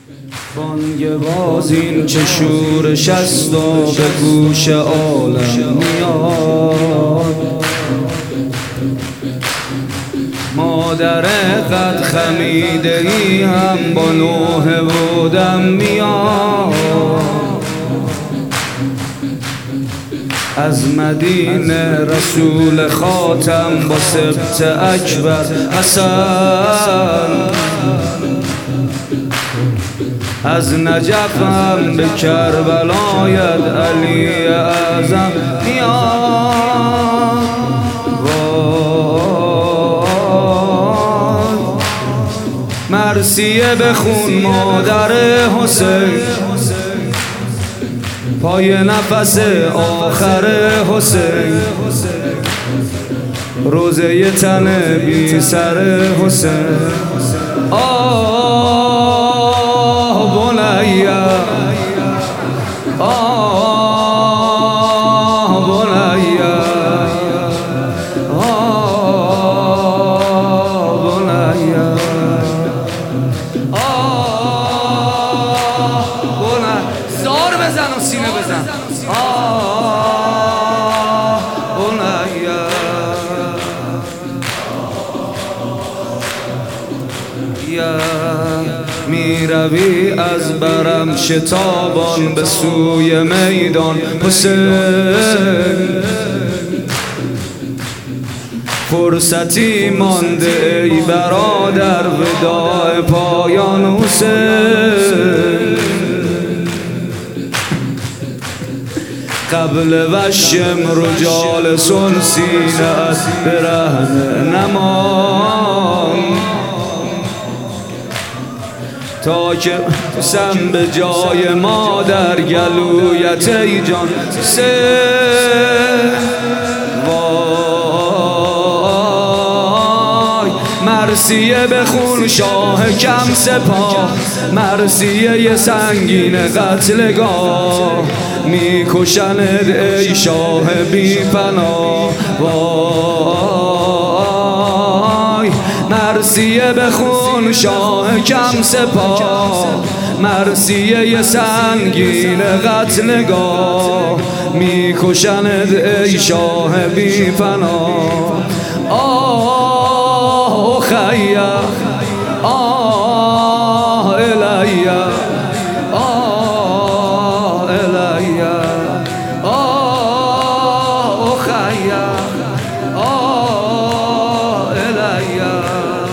بانگ بازین چه شورش است و به گوش عالم میاد. مادر قد خمیده ای هم با نوحه و دم میاد. از مدینه رسول خاتم با سبط اکبر حسن، از نجف هم به کربلایت علی اعظم میاد. مرثیه بخون مادر حسین، پای نفس آخر حسین، روزه تن بی سر حسین. آه بنیا، آه بنیا، آه بنیا، آه بنیا. زار بزن و سینه بزن. آه بنیا، یا می روی از برم شتابان به سوی میدان حسین. فرصتی مانده ای برادر وداع پایان حسین. قبل وشم رجال سینه از برهنه نمان، تا که سم به جای مادر گلویت ای جان سه. وای مرثیه بخون شاه کم سپاه، مرثیه سنگین قتلگاه، میکشند ای شاه بی پناه. وای مرثیه بخون شاه کم سپاه، مرثیه سنگین قتلگاه، میکشند ای شاه بی پناه. آه خیا، آه الیا، آه الیا، آه خیا، آه الیا.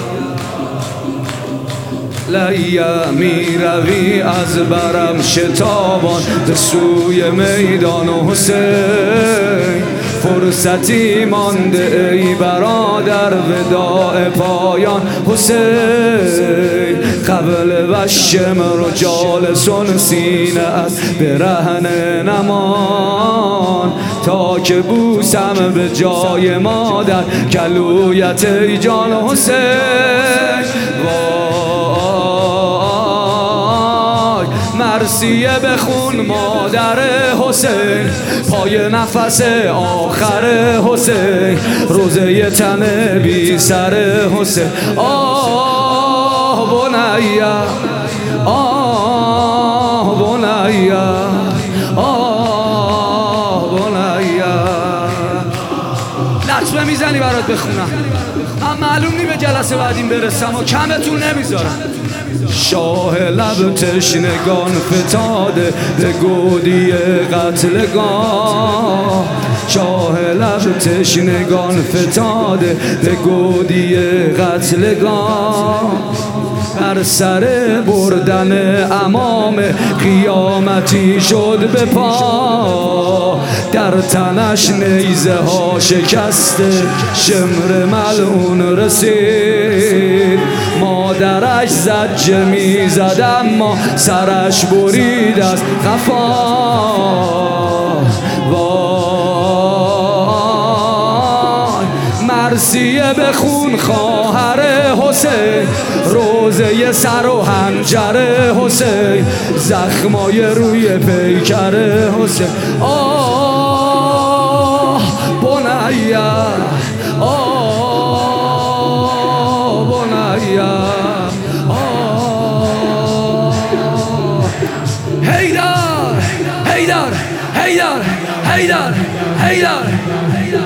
لیا می روی از برم شتابان به سوی میدان حسین. فرصتی مانده ای برادر وداع پایان حسین. قبل وشم رجال سینه از برهنه نمان، تا که بوسم به جای مادر گلویت ای جان حسین. مرثیه بخون مادر حسین، پای نفس آخر حسین، روزه تن بی سر حسین. آه بنیا، آه بنیا، آه بنیا. لطفه میزنی برات بخونم، من معلوم نی به جلسه بعدیم برسم و کمتون نمیذارم. شاه لب تشنگان فتاده به گودی قتلگاه، شاه لب تشنگان فتاده به گودی قتلگاه. بر سر بردن امام قیامتی شد به پا، در تنش نیزه ها شکسته شمر ملعون رسید. مادرش زجه می زد اما سرش برید از قفا. وای مرثیه بخون خواهر حسین، روزه سر و حنجر حسین، زخمای روی پیکر حسین. آه بنیا، آه بنیا، آه هیدر هیدر هیدر هیدر هیدر